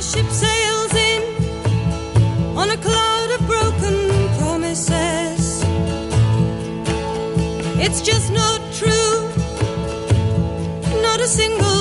ship sails in on a cloud of broken promises. It's just not true, not a single